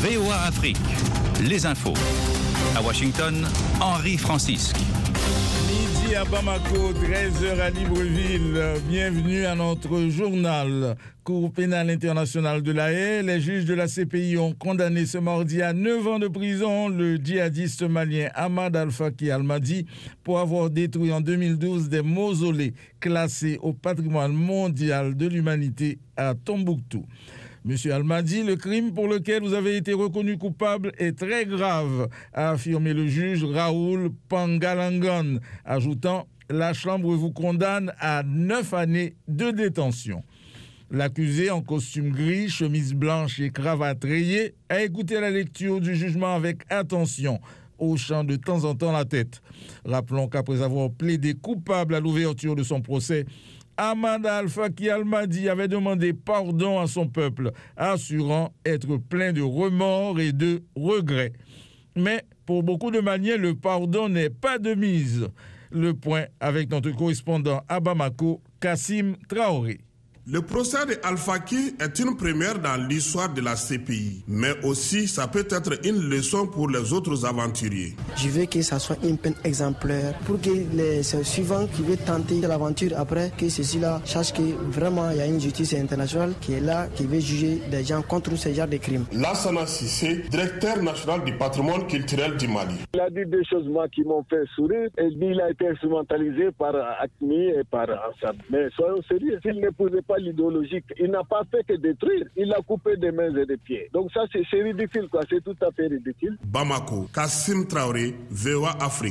VOA Afrique, les infos. À Washington, Henri Francisque. Midi à Bamako, 13h à Libreville. Bienvenue à notre journal. Cour pénale internationale de La Haye, les juges de la CPI ont condamné ce mardi à 9 ans de prison le djihadiste malien Ahmad Al-Faki Al-Mahdi pour avoir détruit en 2012 des mausolées classés au patrimoine mondial de l'humanité à Tombouctou. Monsieur Al-Mahdi, le crime pour lequel vous avez été reconnu coupable est très grave, a affirmé le juge Raoul Pangalangan, ajoutant « La Chambre vous condamne à 9 années de détention ». L'accusé, en costume gris, chemise blanche et cravate rayée, a écouté la lecture du jugement avec attention, hochant de temps en temps la tête. Rappelons qu'après avoir plaidé coupable à l'ouverture de son procès, Ahmad Al-Faki Al-Mahdi avait demandé pardon à son peuple, assurant être plein de remords et de regrets. Mais pour beaucoup de Maliens, le pardon n'est pas de mise. Le point avec notre correspondant à Bamako, Kassim Traoré. Le procès de Al-Faki est une première dans l'histoire de la CPI, mais aussi ça peut être une leçon pour les autres aventuriers. Je veux que ça soit une peine exemplaire pour que les suivants qui veulent tenter l'aventure après, que ceux-là sachent que vraiment il y a une justice internationale qui est là, qui veut juger des gens contre ce genre de crimes. Lassana Sissé, directeur national du patrimoine culturel du Mali. Il a dit des choses moi qui m'ont fait sourire et il a été instrumentalisé par ACMI et par Ansab. Mais soyons sérieux, s'il n'épousait pas l'idéologique, il n'a pas fait que détruire, il a coupé des mains et des pieds. Donc ça c'est ridicule quoi, c'est tout à fait ridicule. Bamako, Kassim Traoré, VOA Afrique.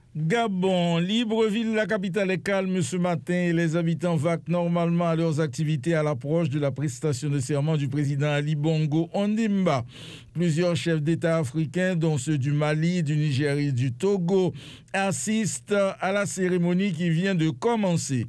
Gabon, Libreville, la capitale est calme ce matin et les habitants vaquent normalement à leurs activités à l'approche de la prestation de serment du président Ali Bongo Ondimba. Plusieurs chefs d'État africains, dont ceux du Mali, du Niger et du Togo, assistent à la cérémonie qui vient de commencer.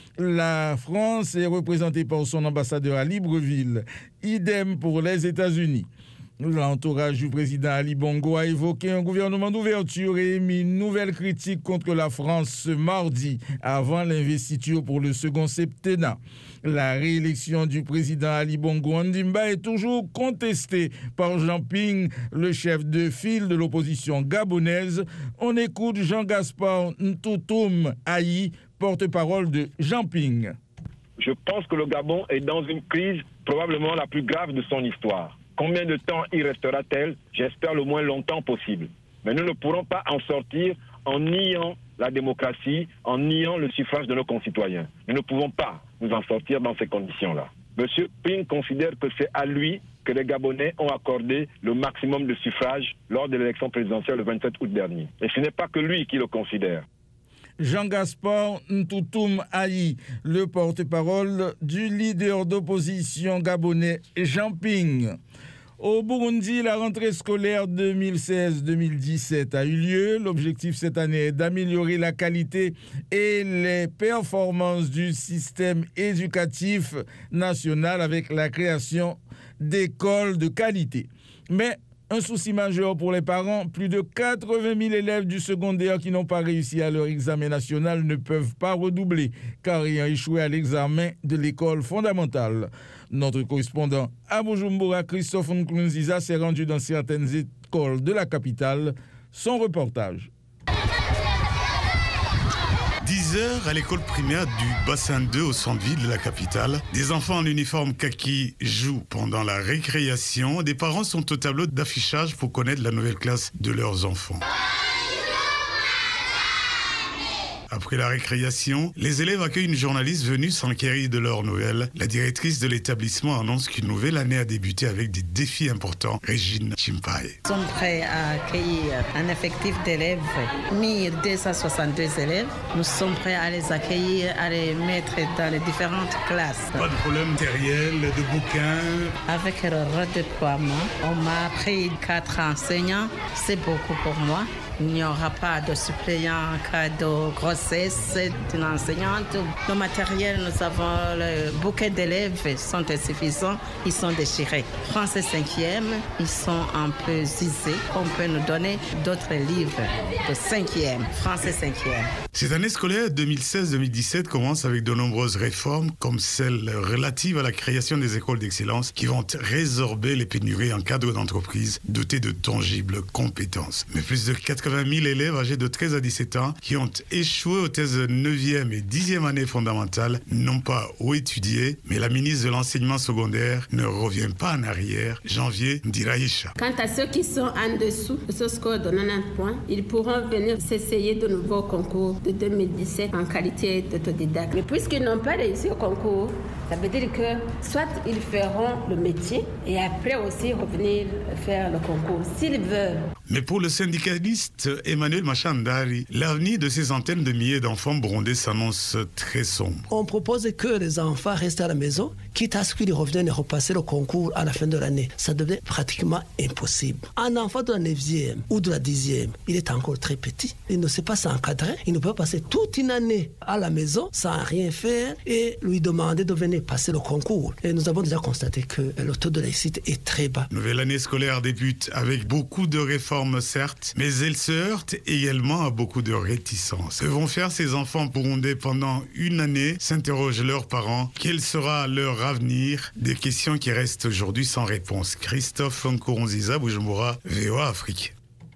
La France est représentée par son ambassadeur à Libreville. Idem pour les États-Unis. L'entourage du président Ali Bongo a évoqué un gouvernement d'ouverture et émis une nouvelle critique contre la France ce mardi, avant l'investiture pour le second septennat. La réélection du président Ali Bongo Ondimba est toujours contestée par Jean Ping, le chef de file de l'opposition gabonaise. On écoute Jean-Gaspard Ntoutoum Ayi, porte-parole de Jean Ping. Je pense que le Gabon est dans une crise probablement la plus grave de son histoire. Combien de temps y restera-t-elle? J'espère le moins longtemps possible. Mais nous ne pourrons pas en sortir en niant la démocratie, en niant le suffrage de nos concitoyens. Nous ne pouvons pas nous en sortir dans ces conditions-là. Monsieur Ping considère que c'est à lui que les Gabonais ont accordé le maximum de suffrage lors de l'élection présidentielle le 27 août dernier. Et ce n'est pas que lui qui le considère. Jean-Gaspard Ntoutoum Ayi, le porte-parole du leader d'opposition gabonais Jean Ping. Au Burundi, la rentrée scolaire 2016-2017 a eu lieu. L'objectif cette année est d'améliorer la qualité et les performances du système éducatif national avec la création d'écoles de qualité. Mais un souci majeur pour les parents, plus de 80 000 élèves du secondaire qui n'ont pas réussi à leur examen national ne peuvent pas redoubler, car ayant échoué à l'examen de l'école fondamentale. Notre correspondant à Bujumbura, Christophe Nkunziza, s'est rendu dans certaines écoles de la capitale. Son reportage. 10 heures à l'école primaire du bassin 2 au centre-ville de la capitale. Des enfants en uniforme kaki jouent pendant la récréation. Des parents sont au tableau d'affichage pour connaître la nouvelle classe de leurs enfants. Après la récréation, les élèves accueillent une journaliste venue s'enquérir de leurs nouvelles. La directrice de l'établissement annonce qu'une nouvelle année a débuté avec des défis importants. Régine Chimpai. Nous sommes prêts à accueillir un effectif d'élèves, 1262 élèves. Nous sommes prêts à les accueillir, à les mettre dans les différentes classes. Pas de problème matériel, de bouquins. Avec le redéploiement, on m'a pris 4 enseignants. C'est beaucoup pour moi. Il n'y aura pas de suppléant en cas de grossesse d'une enseignante. Le matériel, nous avons le bouquet d'élèves sont insuffisants, ils sont déchirés. Français 5e, ils sont un peu usés. On peut nous donner d'autres livres de 5e, français 5e. Cette année scolaire 2016-2017 commence avec de nombreuses réformes, comme celle relative à la création des écoles d'excellence qui vont résorber les pénuries en cadre d'entreprise dotés de tangibles compétences. Mais plus de 80 000 élèves âgés de 13 à 17 ans qui ont échoué aux thèses de 9e et 10e année fondamentale n'ont pas où étudier, mais la ministre de l'enseignement secondaire ne revient pas en arrière. Janvier Ndiraïcha. Quant à ceux qui sont en dessous de ce score de 90 points, ils pourront venir s'essayer de nouveaux concours de 2017 en qualité d'autodidacte. Mais puisqu'ils n'ont pas réussi au concours, ça veut dire que soit ils feront le métier et après aussi revenir faire le concours, s'ils veulent. Mais pour le syndicaliste Emmanuel Machandari, l'avenir de ces centaines de milliers d'enfants burundais s'annonce très sombre. On propose que les enfants restent à la maison, quitte à ce qu'ils reviennent et repasser le concours à la fin de l'année. Ça devient pratiquement impossible. Un enfant de la 9e ou de la 10e, il est encore très petit. Il ne sait pas s'encadrer. Il ne peut pas passer toute une année à la maison sans rien faire et lui demander de venir passer le concours. Et nous avons déjà constaté que le taux de réussite est très bas. Nouvelle année scolaire débute avec beaucoup de réformes, certes, mais elle se heurte également à beaucoup de réticences. Que vont faire ces enfants burundais pendant une année, s'interrogent leurs parents. Quel sera leur avenir? Des questions qui restent aujourd'hui sans réponse. Christophe Nkurunziza, Bujumbura, VOA Afrique.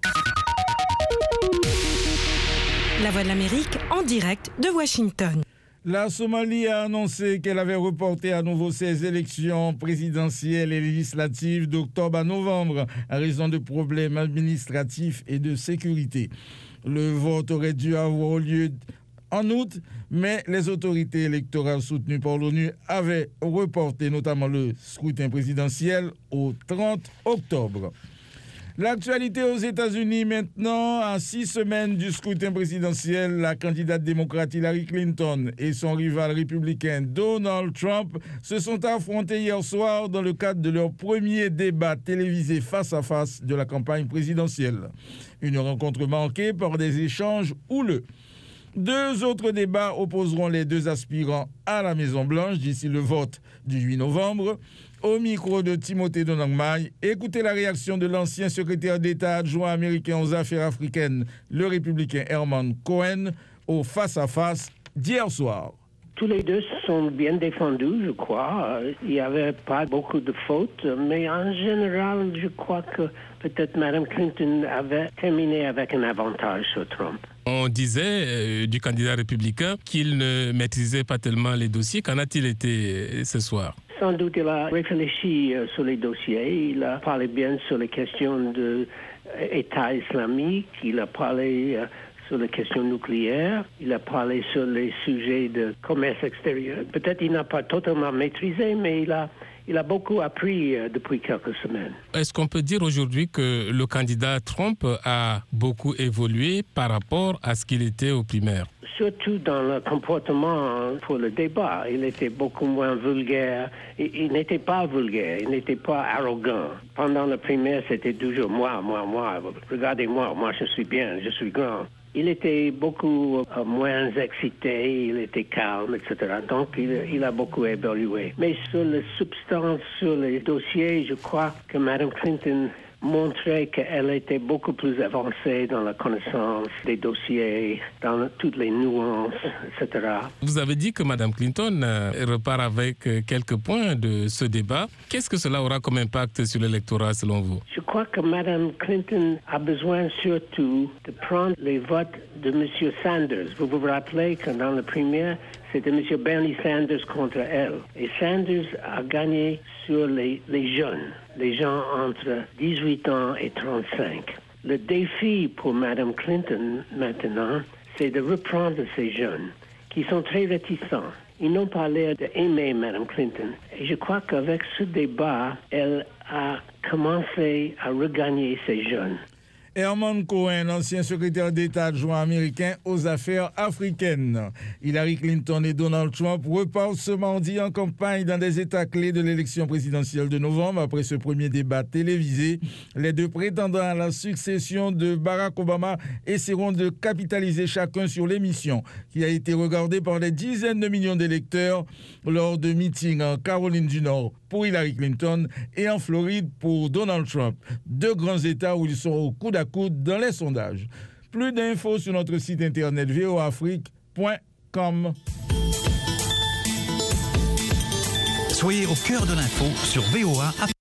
La Voix de l'Amérique en direct de Washington. La Somalie a annoncé qu'elle avait reporté à nouveau ses élections présidentielles et législatives d'octobre à novembre à raison de problèmes administratifs et de sécurité. Le vote aurait dû avoir lieu en août, mais les autorités électorales soutenues par l'ONU avaient reporté notamment le scrutin présidentiel au 30 octobre. L'actualité aux États-Unis maintenant, à 6 semaines du scrutin présidentiel, la candidate démocrate Hillary Clinton et son rival républicain Donald Trump se sont affrontés hier soir dans le cadre de leur premier débat télévisé face à face de la campagne présidentielle. Une rencontre manquée par des échanges houleux. 2 autres débats opposeront les 2 aspirants à la Maison-Blanche d'ici le vote du 8 novembre. Au micro de Timothée Donangmai, écoutez la réaction de l'ancien secrétaire d'État adjoint américain aux affaires africaines, le républicain Herman Cohen, au face-à-face d'hier soir. Tous les deux sont bien défendus, je crois. Il n'y avait pas beaucoup de fautes, mais en général, je crois que peut-être Mme Clinton avait terminé avec un avantage sur Trump. On disait du candidat républicain qu'il ne maîtrisait pas tellement les dossiers. Qu'en a-t-il été ce soir? Sans doute, il a réfléchi sur les dossiers. Il a parlé bien sur les questions de l'État islamique. Il a parlé sur les questions nucléaires. Il a parlé sur les sujets de commerce extérieur. Peut-être qu'il n'a pas totalement maîtrisé, mais il a beaucoup appris depuis quelques semaines. Est-ce qu'on peut dire aujourd'hui que le candidat Trump a beaucoup évolué par rapport à ce qu'il était aux primaires? Surtout dans le comportement pour le débat. Il était beaucoup moins vulgaire. Il n'était pas vulgaire, il n'était pas arrogant. Pendant le primaire, c'était toujours moi. Regardez-moi, moi je suis bien, je suis grand. Il était beaucoup moins excité, il était calme, etc. Donc, il a beaucoup évolué. Mais sur la substance, sur les dossiers, je crois que Mme Clinton montrait qu'elle était beaucoup plus avancée dans la connaissance des dossiers, dans toutes les nuances, etc. Vous avez dit que Mme Clinton repart avec quelques points de ce débat. Qu'est-ce que cela aura comme impact sur l'électorat selon vous? Je crois que Mme Clinton a besoin surtout de prendre les votes de M. Sanders. Vous vous rappelez que dans la primaire, c'était M. Bernie Sanders contre elle. Et Sanders a gagné sur les jeunes, les gens entre 18 ans et 35. Le défi pour Mme Clinton maintenant, c'est de reprendre ces jeunes qui sont très réticents. Ils n'ont pas l'air d'aimer Mme Clinton. Et je crois qu'avec ce débat, elle a commencé à regagner ces jeunes. Herman Cohen, ancien secrétaire d'État adjoint américain aux affaires africaines. Hillary Clinton et Donald Trump repartent ce mardi en campagne dans des États clés de l'élection présidentielle de novembre. Après ce premier débat télévisé, les deux prétendants à la succession de Barack Obama essaieront de capitaliser chacun sur l'émission qui a été regardée par des dizaines de millions d'électeurs lors de meetings en Caroline du Nord pour Hillary Clinton et en Floride pour Donald Trump. Deux grands États où ils sont au coude à coude dans les sondages. Plus d'infos sur notre site internet voaafrique.com. Soyez au cœur de l'info sur VOA.